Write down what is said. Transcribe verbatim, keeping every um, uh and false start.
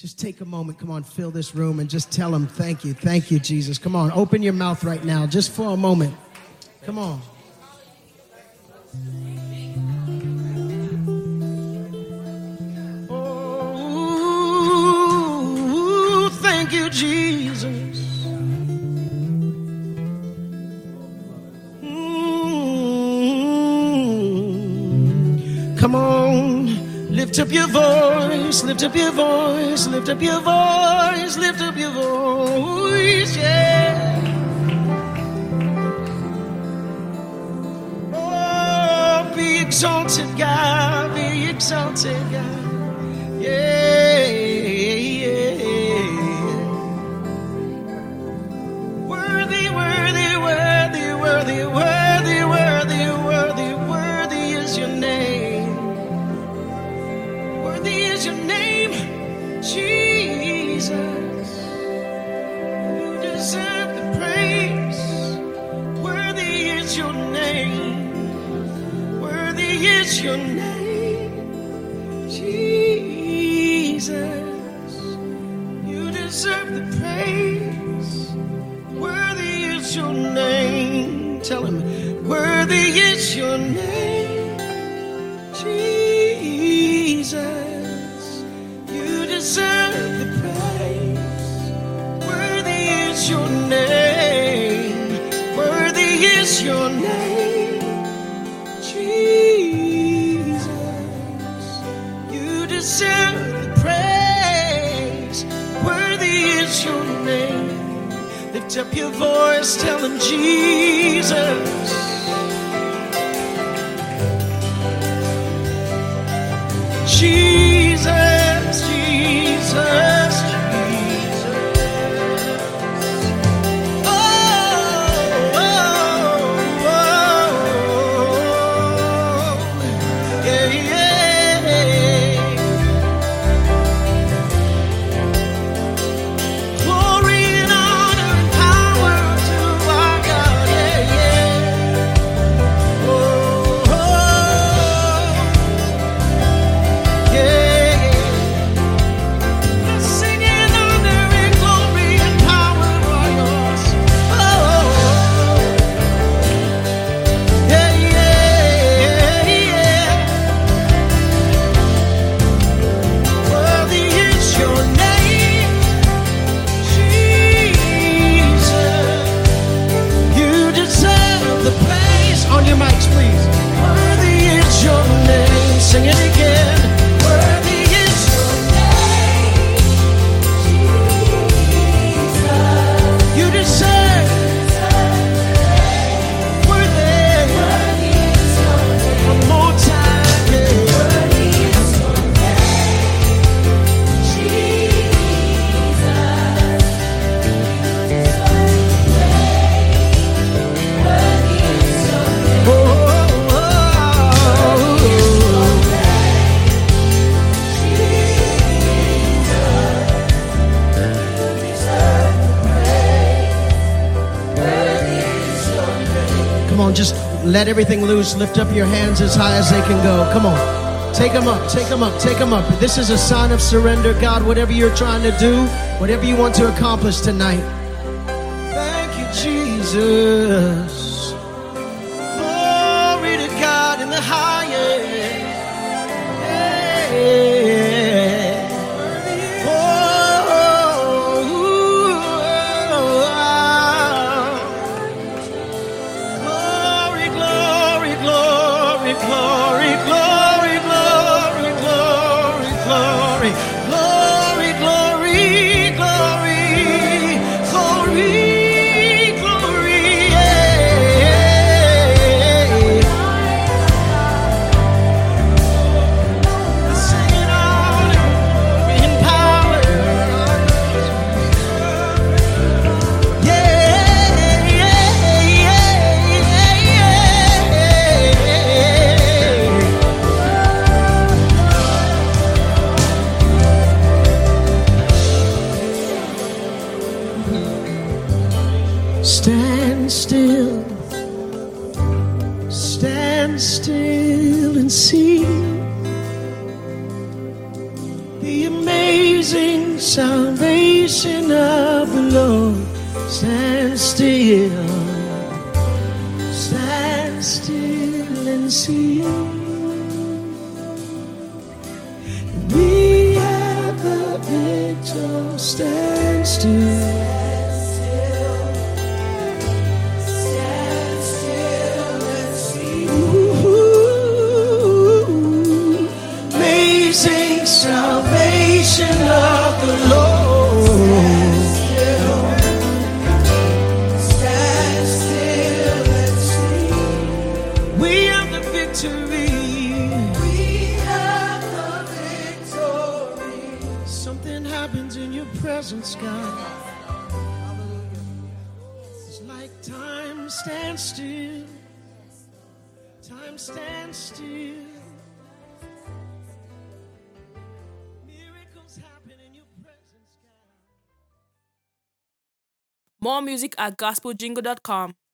Just take a moment. Come on, fill this room and just tell him thank you. Thank you, Jesus. Come on, open your mouth right now just for a moment. Come on. Oh, thank you, Jesus. Mm. Come on. Lift up your voice, lift up your voice, lift up your voice, lift up your voice, yeah. Oh, be exalted, God, be exalted, God, yeah, yeah. Worthy, worthy, worthy, worthy, worthy, worthy, worthy, worthy is your name. Worthy is your name, Jesus. You deserve the praise. Worthy is your name. Worthy is your name, Jesus. You deserve the praise. Worthy is your name. Tell him, worthy is your name, Jesus. You deserve the praise. Worthy is your name. Worthy is your name, Jesus. You deserve the praise. Worthy is your name. Lift up your voice, tell him, Jesus. Jesus, Jesus, Jesus. Oh, oh, oh, yeah, yeah. Glory and honor and power to our God, yeah, yeah. Oh, oh. Sing it again. Worthy is your name, Jesus. You deserve. Worthy. Worthy is your name. One more time. Yeah. Worthy is your name, Jesus. You deserve praise. Worthy is your name. Oh. Just let everything loose. Lift up your hands as high as they can go. Come on. Take them up. Take them up. Take them up. This is a sign of surrender, God. Whatever you're trying to do, whatever you want to accomplish tonight. Thank you, Jesus. Glory to God in the highest. Yeah. Glory, glory, glory, glory, glory, glory, glory, glory, glory, glory, yeah. Sing on in power, yeah, yeah, stand still, stand still and see the amazing Amazing salvation of the Lord. Stand still, stand still and see. We have the victory. Stand still. Salvation of the Lord. Stand still and see. We have the victory. We have the victory. Something happens in your presence, God. It's like time stands still. Time stands still. More music at gospel jingle dot com.